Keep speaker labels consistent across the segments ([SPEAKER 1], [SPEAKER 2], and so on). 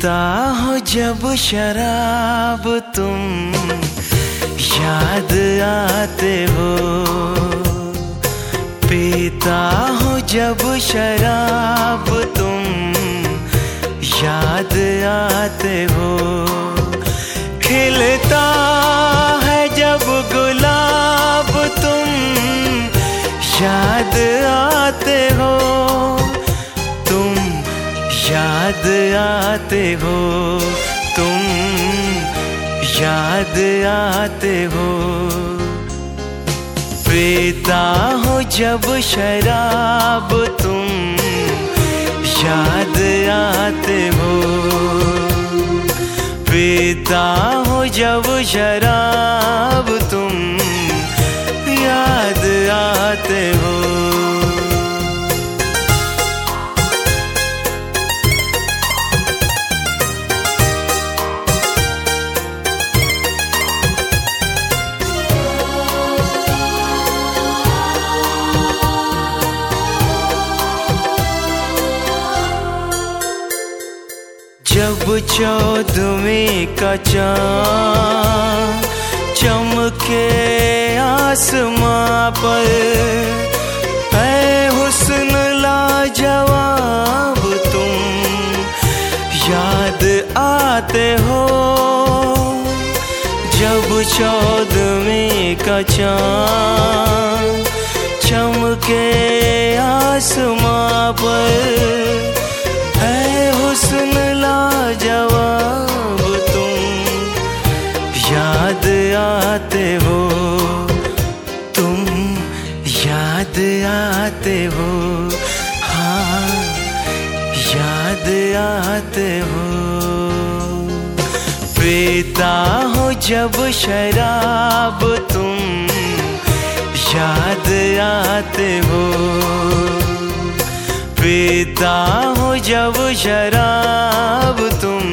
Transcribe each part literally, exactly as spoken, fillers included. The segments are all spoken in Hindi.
[SPEAKER 1] पीता हो जब शराब तुम याद आते हो, पीता हो जब शराब तुम याद आते हो, खिलता है जब गुलाब तुम याद आते हो, तुम याद आते हो, तुम याद आते हो। पीता हो जब शराब तुम याद आते हो, पीता हो जब शराब तुम याद आते हो। जब चौदहवीं का चाँद चमके आसमां पर, ऐ हुस्न लाजवाब तुम याद आते हो। जब चौदहवीं का चाँद चमके आसमां पर, ऐ हुस्न लाजवाब तुम याद आते हो, तुम याद आते हो, हाँ याद आते हो। पीता हो जब शराब तुम याद आते हो, पीता हो जब शराब तुम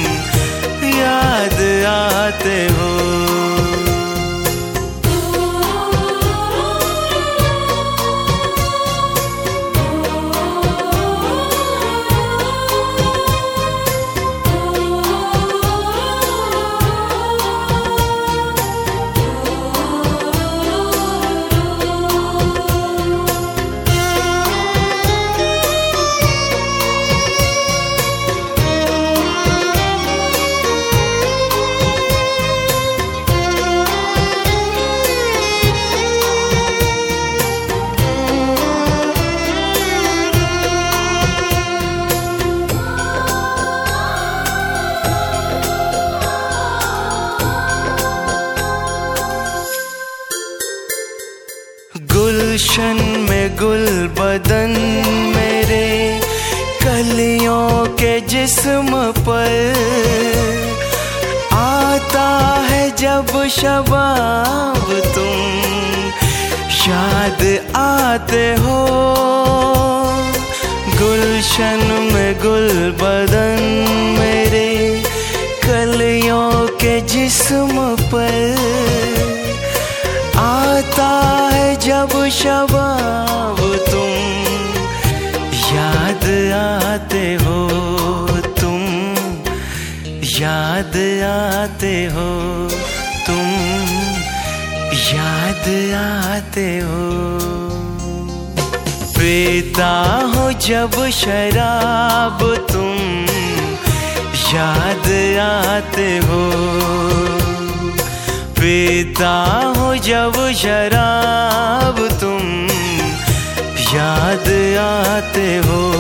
[SPEAKER 1] याद आते हो। गुलशन में गुल बदन मेरे कलियों के जिस्म पर, आता है जब शबाब तुम याद आते हो। गुलशन में गुल बदन मेरे कलियों के जिस्म पर, आता है जब शबाब तुम याद आते हो, तुम याद आते हो, तुम याद आते हो। पीता हो जब शराब तुम याद आते हो, पीता हो जब शराब तुम याद आते हो।